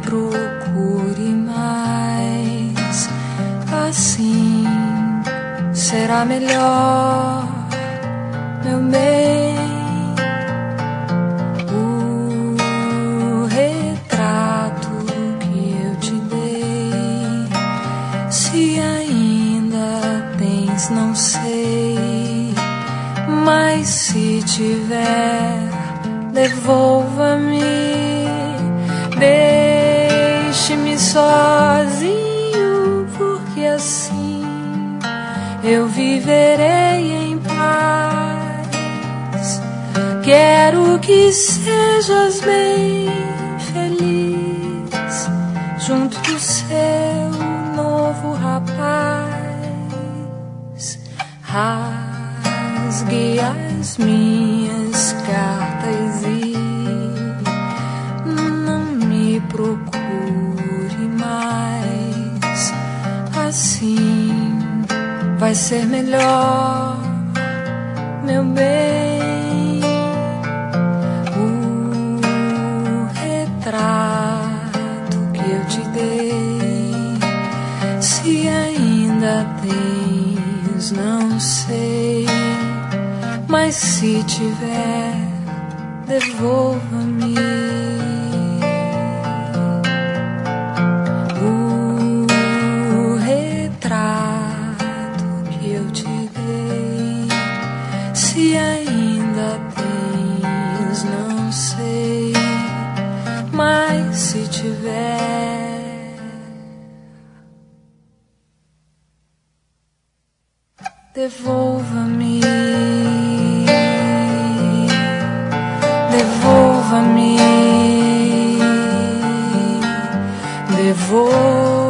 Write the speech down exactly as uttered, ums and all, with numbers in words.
procure mais, assim será melhor, meu bem. O retrato que eu te dei, se ainda tens, não sei, mas se tiver, devolva-me, deixe-me sozinho, porque assim eu viverei em paz. Quero que sejas bem feliz junto do seu novo rapaz. Rasgue as minhas cartas e não me procure mais, assim vai ser melhor, meu bem. O retrato que eu te dei, se ainda tens, não sei, mas se tiver, devolva-me. O retrato que eu te dei, se ainda tens, não sei, mas se tiver, devolva-me. Devolva-me, devolva-me.